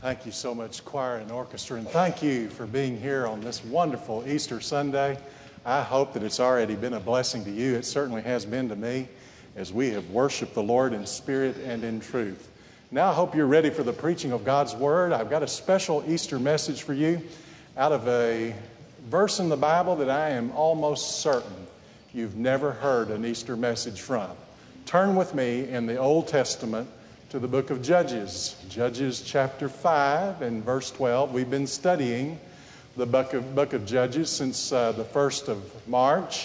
Thank you so much, choir and orchestra, and thank you for being here on this wonderful Easter Sunday. I hope that it's already been a blessing to you. It certainly has been to me as we have worshiped the Lord in spirit and in truth. Now I hope you're ready for the preaching of God's Word. I've got a special Easter message for you out of a verse in the Bible that I am almost certain you've never heard an Easter message from. Turn with me in the Old Testament to the book of Judges. Judges chapter 5 and verse 12. We've been studying the book of Judges since the 1st of March,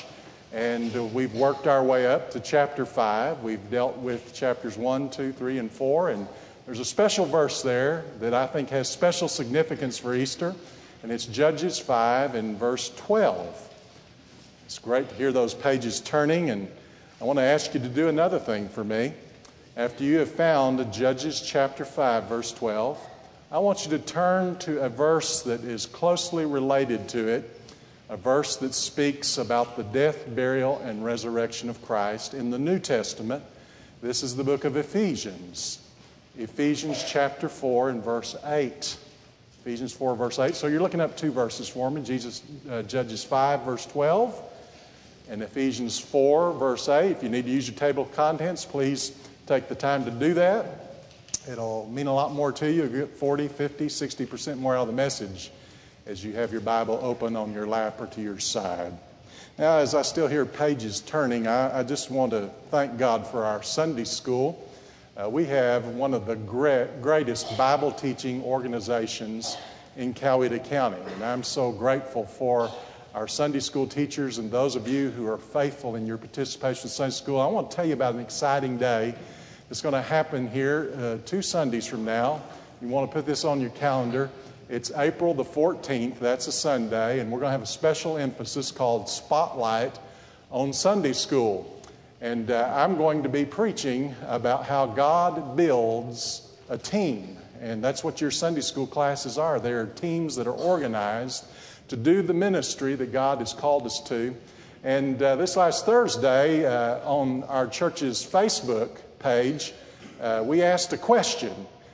and we've worked our way up to chapter 5. We've dealt with chapters 1, 2, 3, and 4, and there's a special verse there that I think has special significance for Easter, and it's Judges 5 and verse 12. It's great to hear those pages turning, and I want to ask you to do another thing for me. After you have found Judges chapter 5, verse 12, I want you to turn to a verse that is closely related to it, a verse that speaks about the death, burial, and resurrection of Christ in the New Testament. This is the book of Ephesians. Ephesians chapter 4 and verse 8. Ephesians 4, verse 8. So you're looking up two verses for me. Judges 5, verse 12, and Ephesians 4, verse 8. If you need to use your table of contents, please take the time to do that. It'll mean a lot more to you. You'll get 40, 50, 60% more out of the message as you have your Bible open on your lap or to your side. Now, as I still hear pages turning, I just want to thank God for our Sunday school. We have one of the greatest Bible teaching organizations in Coweta County, and I'm so grateful for our Sunday school teachers and those of you who are faithful in your participation in Sunday school. I want to tell you about an exciting day that's going to happen here 2 Sundays from now. You want to put this on your calendar. It's April the 14th. That's a Sunday, and we're going to have a special emphasis called Spotlight on Sunday School. And I'm going to be preaching about how God builds a team. And that's what your Sunday school classes are. They're teams that are organized to do the ministry that God has called us to. And this last Thursday on our church's Facebook page, we asked a question,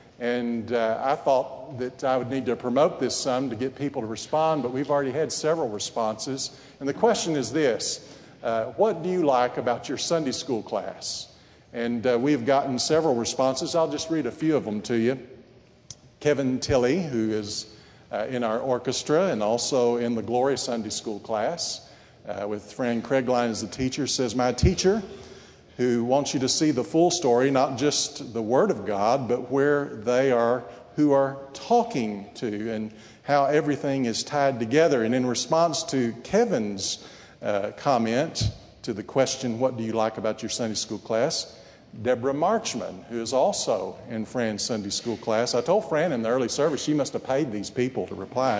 and I thought that I would need to promote this some to get people to respond, but we've already had several responses. And the question is this: what do you like about your Sunday school class? And we've gotten several responses. I'll just read a few of them to you. Kevin Tilley, who is in our orchestra and also in the Glory Sunday School class with Fran Craigline as the teacher, says, "My teacher, who wants you to see the full story, not just the Word of God, but where they are, who are talking to, and how everything is tied together." And in response to Kevin's comment to the question, what do you like about your Sunday school class, Deborah Marchman, who is also in Fran's Sunday school class. I told Fran in the early service she must have paid these people to reply.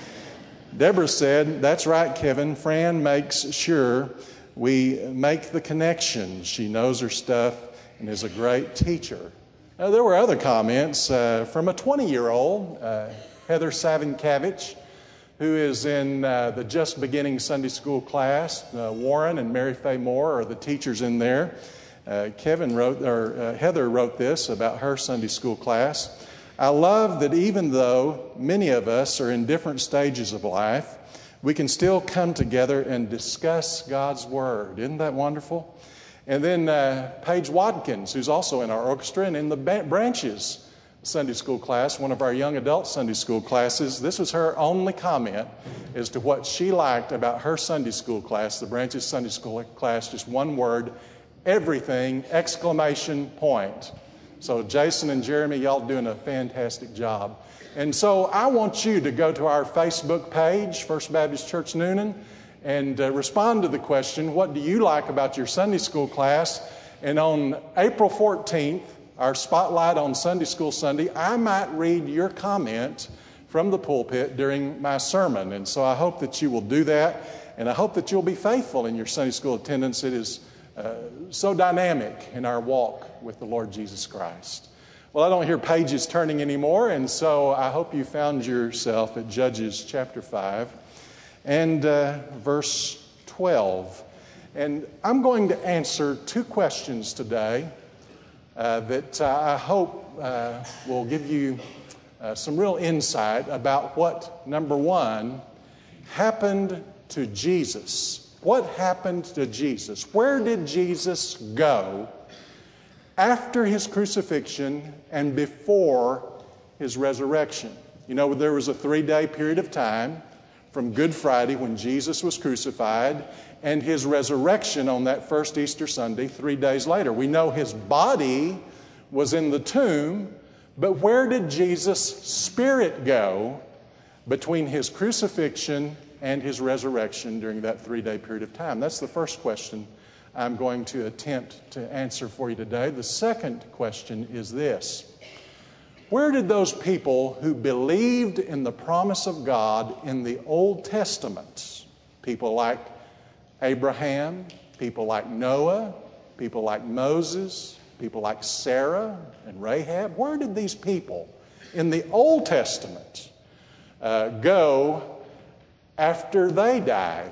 Deborah said, "That's right, Kevin. Fran makes sure we make the connection. She knows her stuff and is a great teacher." Now, there were other comments from a 20-year-old, Heather Savinkavich, who is in the just beginning Sunday school class. Warren and Mary Faye Moore are the teachers in there. Heather wrote this about her Sunday school class: "I love that even though many of us are in different stages of life, we can still come together and discuss God's Word." Isn't that wonderful? And then Paige Watkins, who's also in our orchestra and in the Branches Sunday school class, one of our young adult Sunday school classes, this was her only comment as to what she liked about her Sunday school class, the Branches Sunday school class, just one word: everything! Exclamation point. So Jason and Jeremy, y'all doing a fantastic job. And so I want you to go to our Facebook page, First Baptist Church Newnan, and respond to the question, what do you like about your Sunday school class? And on April 14th, our Spotlight on Sunday School Sunday, I might read your comment from the pulpit during my sermon. And so I hope that you will do that, and I hope that you'll be faithful in your Sunday school attendance. It is so dynamic in our walk with the Lord Jesus Christ. Well, I don't hear pages turning anymore, and so I hope you found yourself at Judges chapter 5 and verse 12. And I'm going to answer 2 questions today that I hope will give you some real insight about what, number one, happened to Jesus. What happened to Jesus? Where did Jesus go after his crucifixion and before his resurrection? You know, there was a 3-day period of time from Good Friday when Jesus was crucified and his resurrection on that first Easter Sunday 3 days later. We know his body was in the tomb, but where did Jesus' spirit go between his crucifixion and his resurrection during that 3-day period of time? That's the first question I'm going to attempt to answer for you today. The second question is this: where did those people who believed in the promise of God in the Old Testament, people like Abraham, people like Noah, people like Moses, people like Sarah and Rahab, where did these people in the Old Testament go after they died?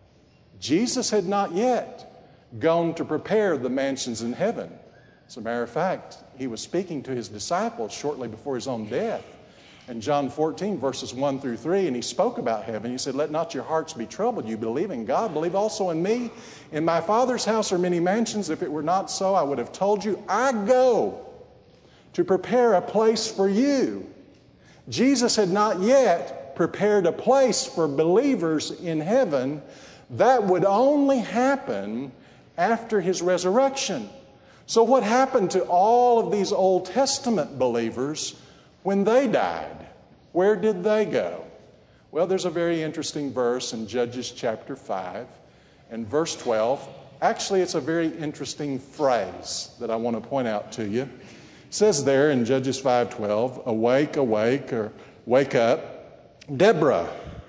Jesus had not yet gone to prepare the mansions in heaven. As a matter of fact, he was speaking to his disciples shortly before his own death. In John 14, verses 1 through 3, and he spoke about heaven. He said, "Let not your hearts be troubled. You believe in God, believe also in me. In my Father's house are many mansions. If it were not so, I would have told you. I go to prepare a place for you." Jesus had not yet prepared a place for believers in heaven. That would only happen after his resurrection. So what happened to all of these Old Testament believers when they died? Where did they go? Well, there's a very interesting verse in Judges chapter 5 and verse 12. Actually, it's a very interesting phrase that I want to point out to you. It says there in Judges 5:12, "Awake, awake," or "Wake up, Deborah.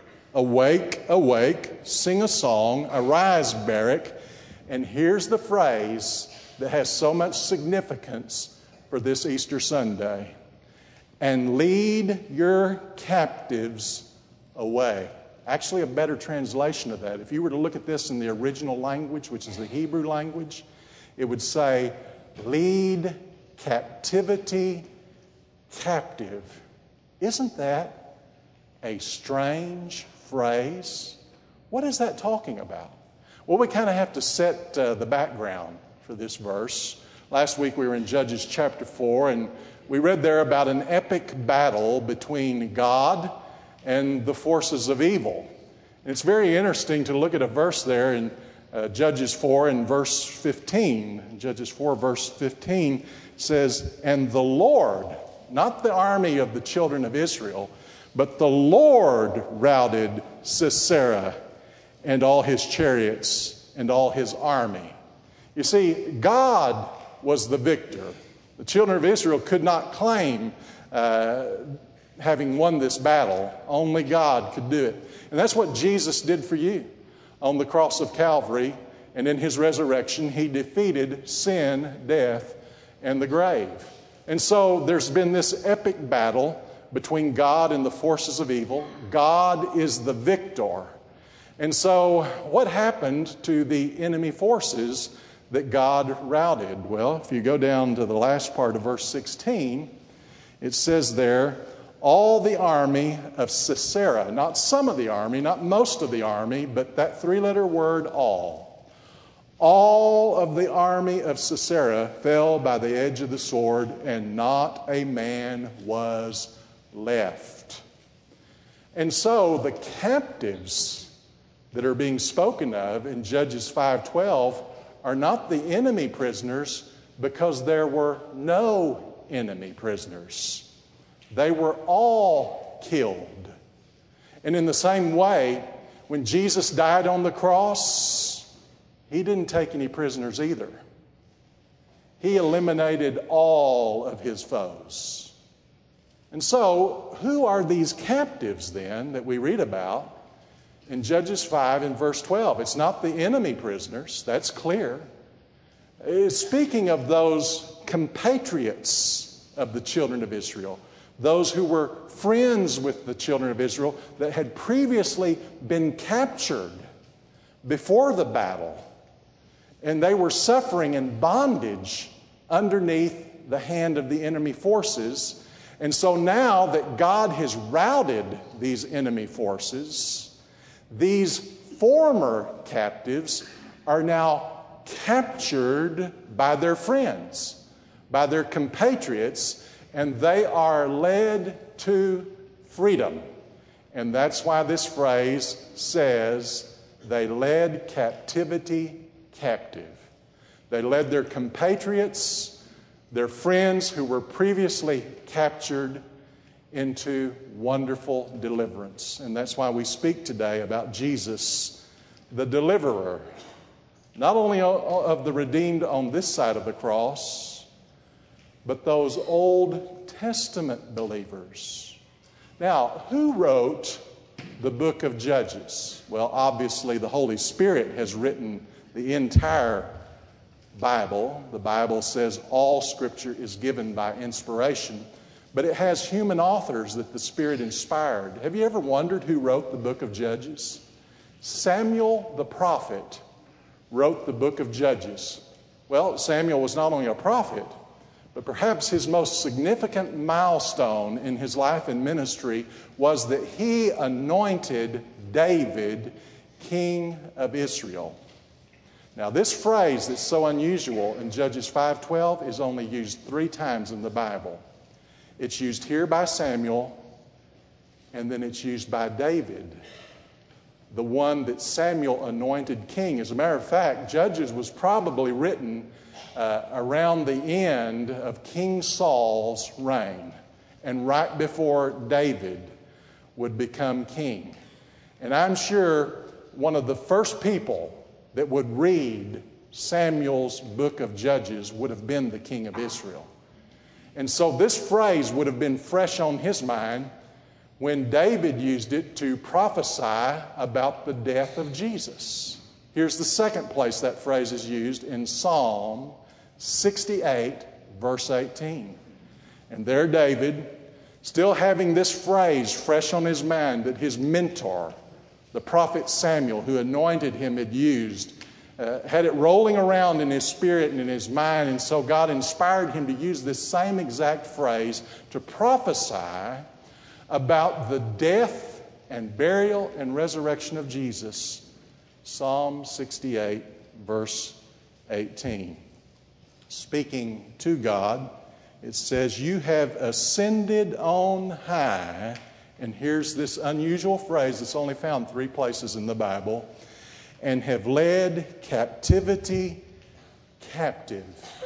Awake, awake, sing a song, arise, Barak." And here's the phrase that has so much significance for this Easter Sunday: "And lead your captives away." Actually, a better translation of that, if you were to look at this in the original language, which is the Hebrew language, it would say, "Lead captivity captive." Isn't that a strange phrase? What is that talking about? Well, we kind of have to set the background for this verse. Last week we were in Judges chapter 4, and we read there about an epic battle between God and the forces of evil. And it's very interesting to look at a verse there in Judges 4 and verse 15. Judges 4 verse 15 says, "And the Lord," not the army of the children of Israel, but the Lord routed Sisera and all his chariots and all his army. You see, God was the victor. The children of Israel could not claim having won this battle. Only God could do it. And that's what Jesus did for you on the cross of Calvary. And in his resurrection, he defeated sin, death, and the grave. And so there's been this epic battle between God and the forces of evil. God is the victor. And so what happened to the enemy forces that God routed? Well, if you go down to the last part of verse 16, it says there, "All the army of Sisera," not some of the army, not most of the army, but that 3-letter word, all of the army of Sisera fell by the edge of the sword, and not a man was left. And so the captives that are being spoken of in Judges 5:12 are not the enemy prisoners, because there were no enemy prisoners. They were all killed. And in the same way, when Jesus died on the cross, he didn't take any prisoners either. He eliminated all of his foes. And so, who are these captives then that we read about in Judges 5 and verse 12? It's not the enemy prisoners, that's clear. It's speaking of those compatriots of the children of Israel, those who were friends with the children of Israel that had previously been captured before the battle. And they were suffering in bondage underneath the hand of the enemy forces. And so now that God has routed these enemy forces, these former captives are now captured by their friends, by their compatriots, and they are led to freedom. And that's why this phrase says, they led captivity captive. They led their compatriots, their friends who were previously captured, into wonderful deliverance. And that's why we speak today about Jesus, the deliverer, not only of the redeemed on this side of the cross, but those Old Testament believers. Now, who wrote the book of Judges? Well, obviously the Holy Spirit has written the entire Bible. The Bible says all Scripture is given by inspiration, but it has human authors that the Spirit inspired. Have you ever wondered who wrote the book of Judges? Samuel the prophet wrote the book of Judges. Well, Samuel was not only a prophet, but perhaps his most significant milestone in his life and ministry was that he anointed David king of Israel. Now, this phrase that's so unusual in Judges 5:12 is only used 3 times in the Bible. It's used here by Samuel, and then it's used by David, the one that Samuel anointed king. As a matter of fact, Judges was probably written around the end of King Saul's reign and right before David would become king. And I'm sure one of the first people that would read Samuel's book of Judges would have been the king of Israel. And so this phrase would have been fresh on his mind when David used it to prophesy about the death of Jesus. Here's the second place that phrase is used in Psalm 68, verse 18. And there David, still having this phrase fresh on his mind that his mentor, the prophet Samuel, who anointed him, had used, had it rolling around in his spirit and in his mind, and so God inspired him to use this same exact phrase to prophesy about the death and burial and resurrection of Jesus. Psalm 68, verse 18. Speaking to God, it says, "You have ascended on high," and here's this unusual phrase that's only found 3 places in the Bible, "and have led captivity captive."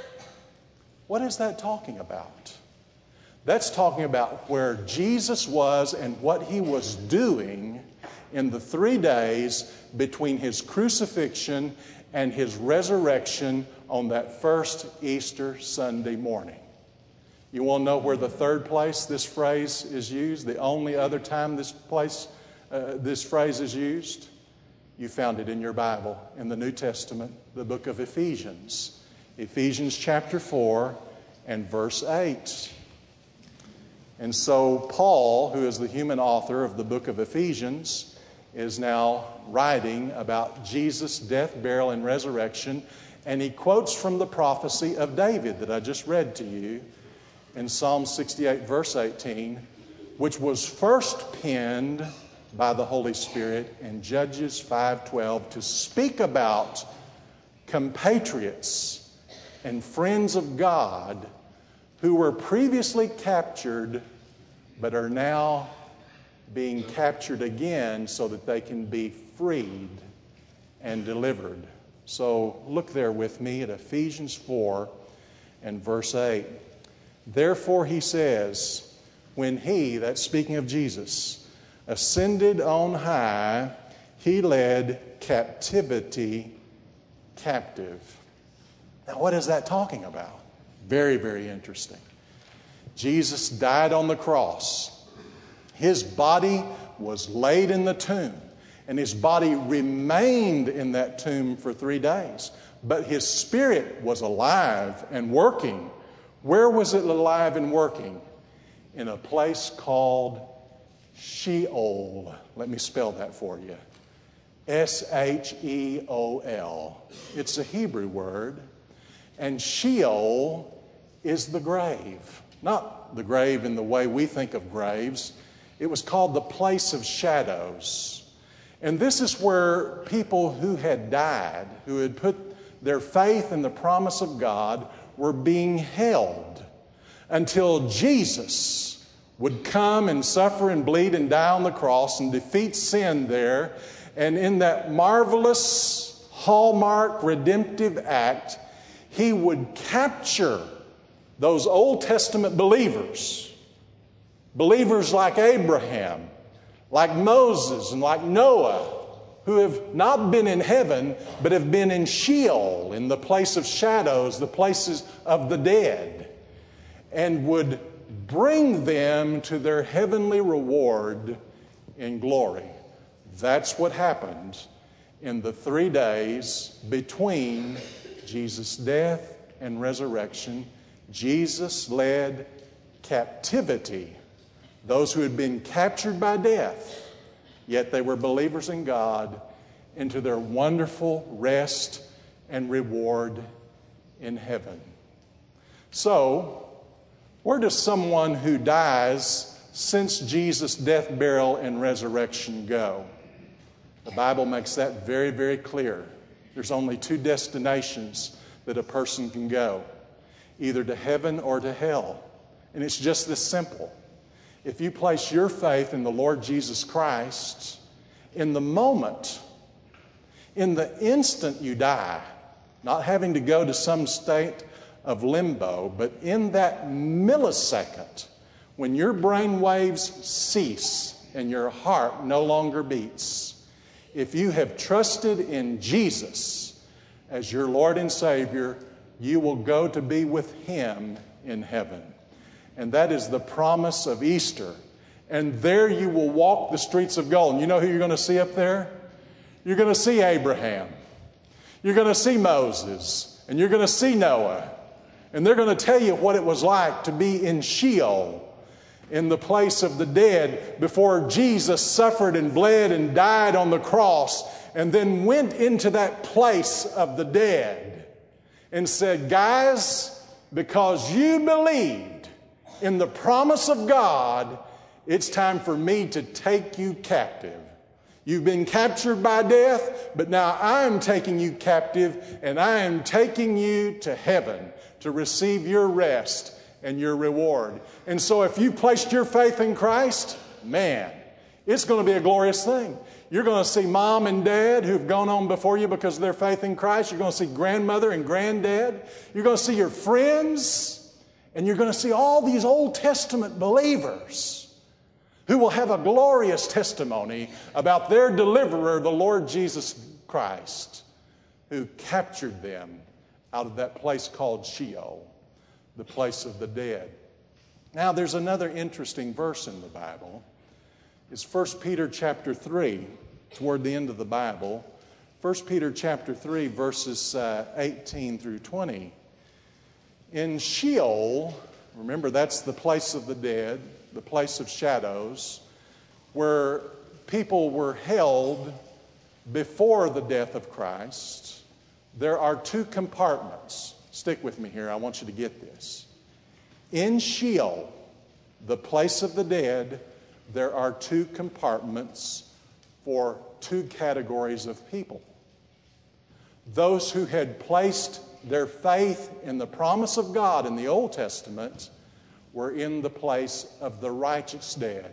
What is that talking about? That's talking about where Jesus was and what he was doing in the 3 days between his crucifixion and his resurrection on that first Easter Sunday morning. You want to know where the third place this phrase is used? The only other time this phrase is used? You found it in your Bible, in the New Testament, the book of Ephesians. Ephesians chapter 4 and verse 8. And so Paul, who is the human author of the book of Ephesians, is now writing about Jesus' death, burial, and resurrection. And he quotes from the prophecy of David that I just read to you in Psalm 68, verse 18, which was first penned by the Holy Spirit in Judges 5:12 to speak about compatriots and friends of God who were previously captured but are now being captured again so that they can be freed and delivered. So look there with me at Ephesians 4 and verse 8. "Therefore," he says, "when he," that's speaking of Jesus, "ascended on high, he led captivity captive." Now, what is that talking about? Very, very interesting. Jesus died on the cross. His body was laid in the tomb, and his body remained in that tomb for 3 days. But his spirit was alive and working. Where was it alive and working? In a place called Sheol. Let me spell that for you. Sheol. It's a Hebrew word. And Sheol is the grave. not the grave in the way we think of graves. It was called the place of shadows. And this is where people who had died, who had put their faith in the promise of God, were being held until Jesus would come and suffer and bleed and die on the cross and defeat sin there. And in that marvelous, hallmark, redemptive act, he would capture those Old Testament believers like Abraham, like Moses, and like Noah, who have not been in heaven, but have been in Sheol, in the place of shadows, the places of the dead, and would bring them to their heavenly reward in glory. That's what happened in the 3 days between Jesus' death and resurrection. Jesus led captivity, those who had been captured by death, yet they were believers in God, into their wonderful rest and reward in heaven. So, where does someone who dies since Jesus' death, burial, and resurrection go? The Bible makes that very, very clear. There's only 2 destinations that a person can go, either to heaven or to hell. And it's just this simple. If you place your faith in the Lord Jesus Christ, in the moment, in the instant you die, not having to go to some state of limbo, but in that millisecond, when your brain waves cease and your heart no longer beats, if you have trusted in Jesus as your Lord and Savior, you will go to be with Him in heaven. And that is the promise of Easter. And there you will walk the streets of gold. And you know who you're going to see up there? You're going to see Abraham. You're going to see Moses. And you're going to see Noah. And they're going to tell you what it was like to be in Sheol, in the place of the dead, before Jesus suffered and bled and died on the cross, and then went into that place of the dead and said, guys, because you believed in the promise of God, it's time for me to take you captive. You've been captured by death, but now I am taking you captive, and I am taking you to heaven to receive your rest and your reward. And so if you placed your faith in Christ, man, it's going to be a glorious thing. You're going to see mom and dad who've gone on before you because of their faith in Christ. You're going to see grandmother and granddad. You're going to see your friends. And you're going to see all these Old Testament believers who will have a glorious testimony about their deliverer, the Lord Jesus Christ, who captured them out of that place called Sheol, the place of the dead. Now, there's another interesting verse in the Bible. It's 1 Peter chapter 3, toward the end of the Bible. 1 Peter chapter 3, verses 18 through 20. In Sheol, remember that's the place of the dead, the place of shadows, where people were held before the death of Christ. There are 2 compartments. Stick with me here, I want you to get this. In Sheol, the place of the dead, there are 2 compartments for 2 categories of people. Those who had placed their faith in the promise of God in the Old Testament were in the place of the righteous dead.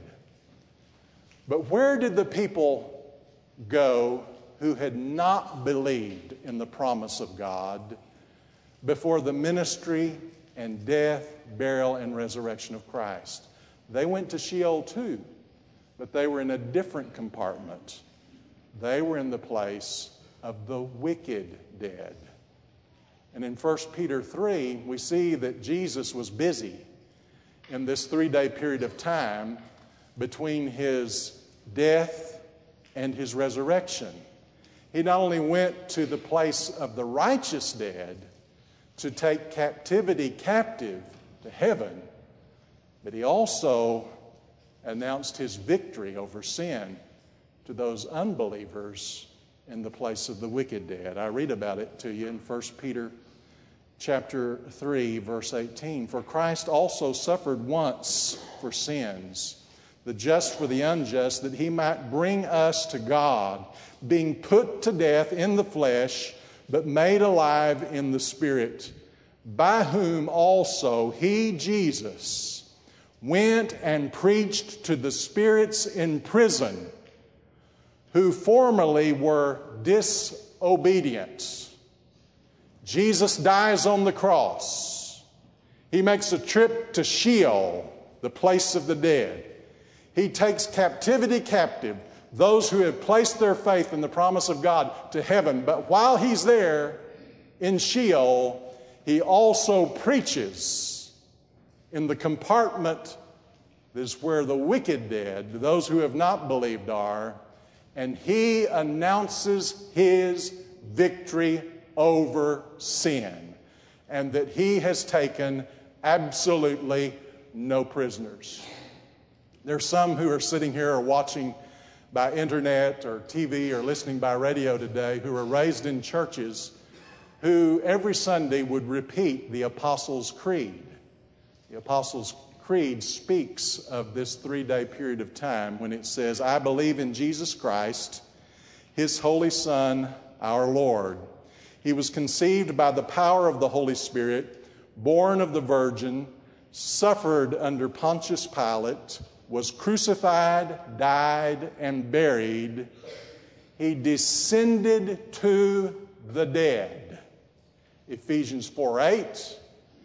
But where did the people go who had not believed in the promise of God before the ministry and death, burial, and resurrection of Christ? They went to Sheol too, but they were in a different compartment. They were in the place of the wicked dead. And in 1 Peter 3, we see that Jesus was busy in this 3-day period of time between his death and his resurrection. He not only went to the place of the righteous dead to take captivity captive to heaven, but he also announced his victory over sin to those unbelievers in the place of the wicked dead. I read about it to you in 1 Peter chapter 3, verse 18. For Christ also suffered once for sins, the just for the unjust, that he might bring us to God, being put to death in the flesh, but made alive in the Spirit, by whom also he, Jesus, went and preached to the spirits in prison, who formerly were disobedient. Jesus dies on the cross. He makes a trip to Sheol, the place of the dead. He takes captivity captive, those who have placed their faith in the promise of God, to heaven. But while he's there in Sheol, he also preaches in the compartment that is where the wicked dead, those who have not believed, are, and he announces his victory over sin, and that he has taken absolutely no prisoners. There's some who are sitting here or watching by internet or TV or listening by radio today who are raised in churches who every Sunday would repeat the Apostles' Creed. The Apostles' Creed speaks of this 3-day period of time when it says, I believe in Jesus Christ, his holy Son, our Lord. He was conceived by the power of the Holy Spirit, born of the Virgin, suffered under Pontius Pilate, was crucified, died, and buried. He descended to the dead. Ephesians 4:8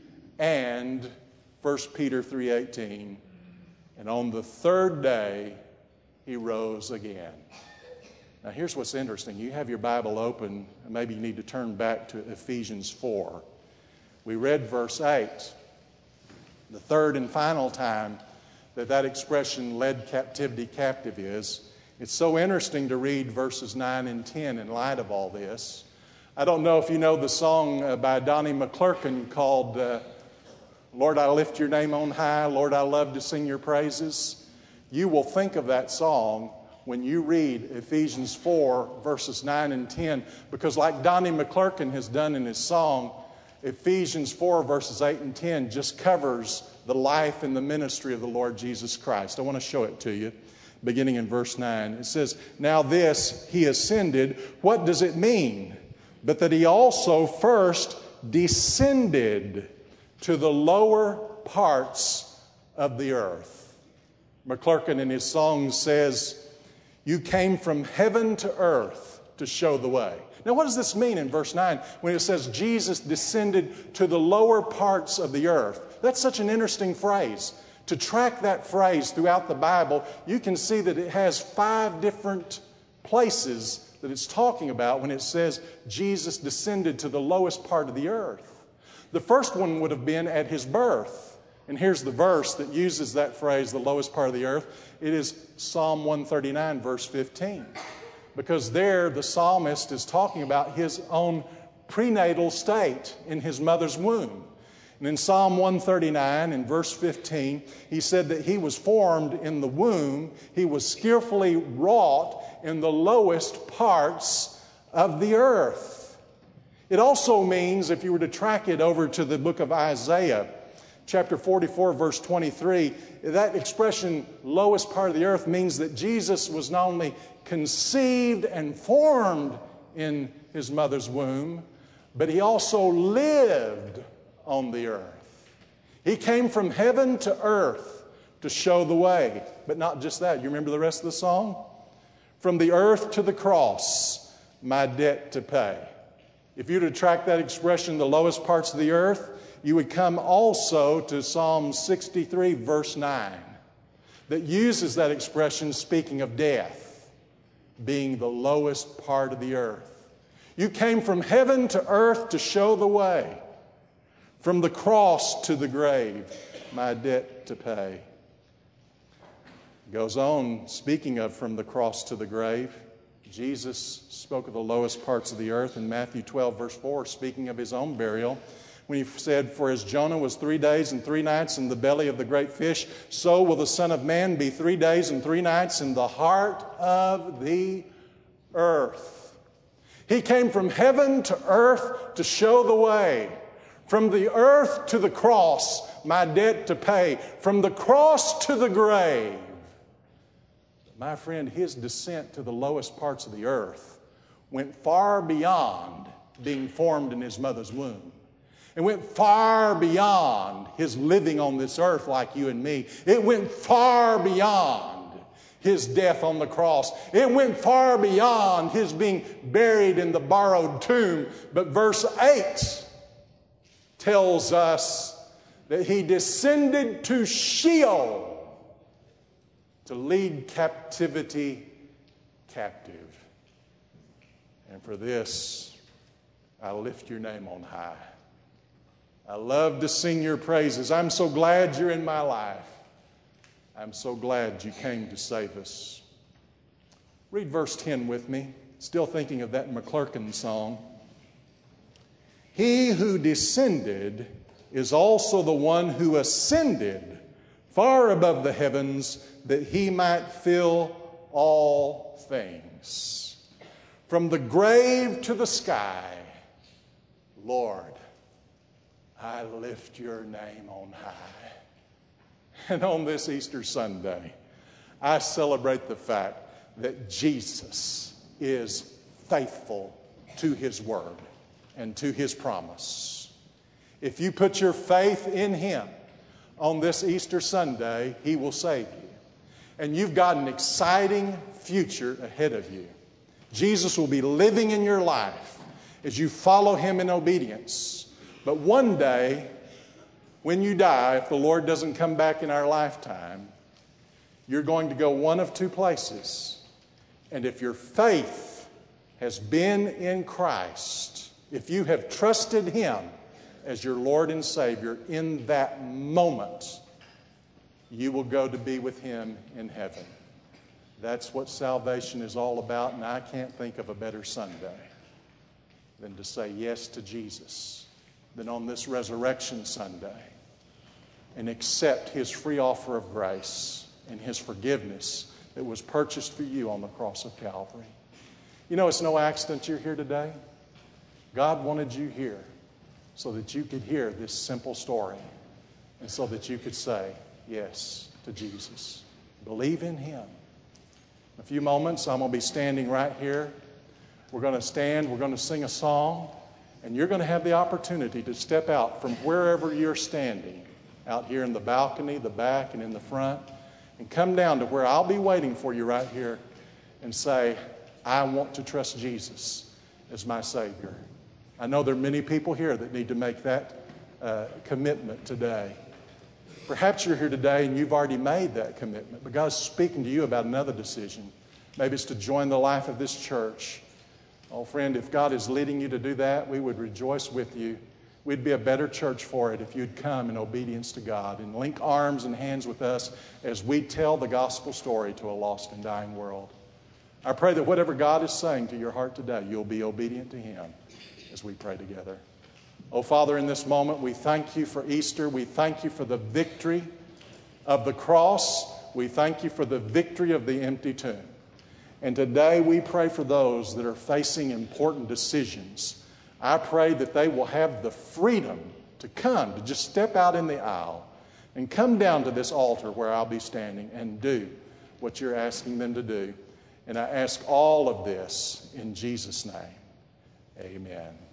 and 1 Peter 3:18. And on the third day, he rose again. Now here's what's interesting. You have your Bible open, and maybe you need to turn back to Ephesians 4. We read verse 8. The third and final time that expression led captivity captive is. It's so interesting to read verses 9 and 10 in light of all this. I don't know if you know the song by Donnie McClurkin called Lord, I lift your name on high. Lord, I love to sing your praises. You will think of that song when you read Ephesians 4, verses 9 and 10, because like Donnie McClurkin has done in his song, Ephesians 4, verses 8 and 10 just covers the life and the ministry of the Lord Jesus Christ. I want to show it to you, beginning in verse 9. It says, Now this, he ascended. What does it mean? But that he also first descended to the lower parts of the earth. McClurkin in his song says, You came from heaven to earth to show the way. Now, what does this mean in verse 9 when it says Jesus descended to the lower parts of the earth? That's such an interesting phrase. To track that phrase throughout the Bible, you can see that it has 5 different places that it's talking about when it says Jesus descended to the lowest part of the earth. The first one would have been at his birth. And here's the verse that uses that phrase, the lowest part of the earth. It is Psalm 139, verse 15. Because there the psalmist is talking about his own prenatal state in his mother's womb. And in Psalm 139, in verse 15, he said that he was formed in the womb. He was skillfully wrought in the lowest parts of the earth. It also means, if you were to track it over to the book of Isaiah, chapter 44, verse 23, that expression, lowest part of the earth, means that Jesus was not only conceived and formed in his mother's womb, but he also lived on the earth. He came from heaven to earth to show the way. But not just that. You remember the rest of the song? From the earth to the cross, my debt to pay. If you were to track that expression, the lowest parts of the earth, you would come also to Psalm 63, verse 9, that uses that expression speaking of death, being the lowest part of the earth. You came from heaven to earth to show the way. From the cross to the grave, my debt to pay. Goes on, speaking of from the cross to the grave, Jesus spoke of the lowest parts of the earth in Matthew 12, verse 4, speaking of his own burial, when he said, For as Jonah was 3 days and 3 nights in the belly of the great fish, so will the Son of Man be 3 days and 3 nights in the heart of the earth. He came from heaven to earth to show the way. From the earth to the cross, my debt to pay. From the cross to the grave. My friend, his descent to the lowest parts of the earth went far beyond being formed in his mother's womb. It went far beyond his living on this earth like you and me. It went far beyond his death on the cross. It went far beyond his being buried in the borrowed tomb. But verse 8 tells us that he descended to Sheol to lead captivity captive. And for this, I lift your name on high. I love to sing your praises. I'm so glad you're in my life. I'm so glad you came to save us. Read verse 10 with me. Still thinking of that McClurkin song. He who descended is also the one who ascended far above the heavens that he might fill all things. From the grave to the sky, Lord, I lift your name on high. And on this Easter Sunday, I celebrate the fact that Jesus is faithful to his word and to his promise. If you put your faith in him on this Easter Sunday, he will save you. And you've got an exciting future ahead of you. Jesus will be living in your life as you follow him in obedience. But one day, when you die, if the Lord doesn't come back in our lifetime, you're going to go one of two places. And if your faith has been in Christ, if you have trusted him as your Lord and Savior in that moment, you will go to be with him in heaven. That's what salvation is all about, and I can't think of a better Sunday than to say yes to Jesus, than on this Resurrection Sunday, and accept his free offer of grace and his forgiveness that was purchased for you on the cross of Calvary. You know, it's no accident you're here today. God wanted you here so that you could hear this simple story and so that you could say yes to Jesus. Believe in him. In a few moments, I'm going to be standing right here. We're going to stand, we're going to sing a song, and you're going to have the opportunity to step out from wherever you're standing, out here in the balcony, the back, and in the front, and come down to where I'll be waiting for you right here and say, I want to trust Jesus as my Savior. I know there are many people here that need to make that commitment today. Perhaps you're here today and you've already made that commitment, but God's speaking to you about another decision. Maybe it's to join the life of this church. Oh, friend, if God is leading you to do that, we would rejoice with you. We'd be a better church for it if you'd come in obedience to God and link arms and hands with us as we tell the gospel story to a lost and dying world. I pray that whatever God is saying to your heart today, you'll be obedient to him as we pray together. Oh, Father, in this moment, we thank you for Easter. We thank you for the victory of the cross. We thank you for the victory of the empty tomb. And today we pray for those that are facing important decisions. I pray that they will have the freedom to come, to just step out in the aisle and come down to this altar where I'll be standing and do what you're asking them to do. And I ask all of this in Jesus' name. Amen.